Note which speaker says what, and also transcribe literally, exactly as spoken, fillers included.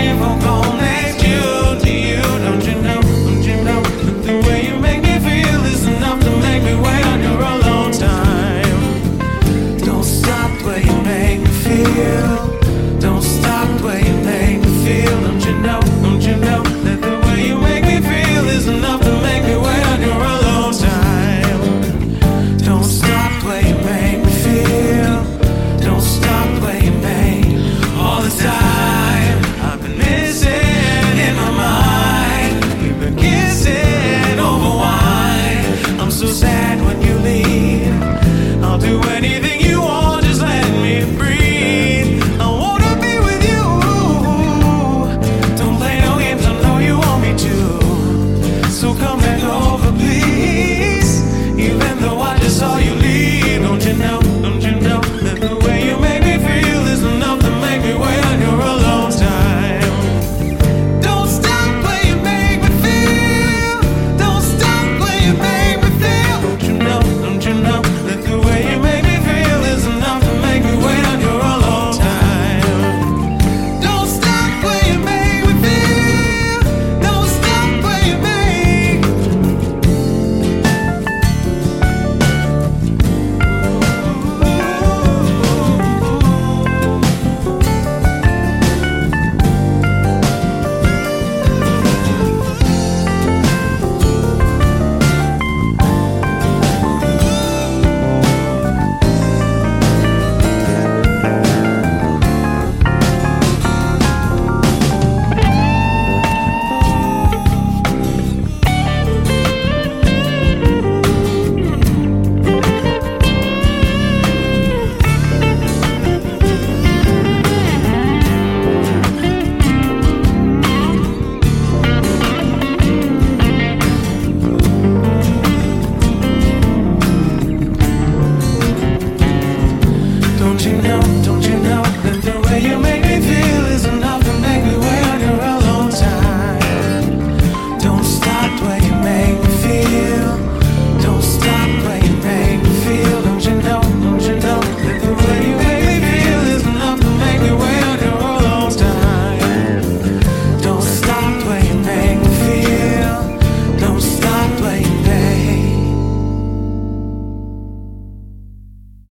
Speaker 1: if I'm gonna next you to you. Don't you know, don't you know, the way you make me feel is enough to make me wait on you a long time. Don't stop the way you make me feel. Don't stop the way you make me feel. Don't you know?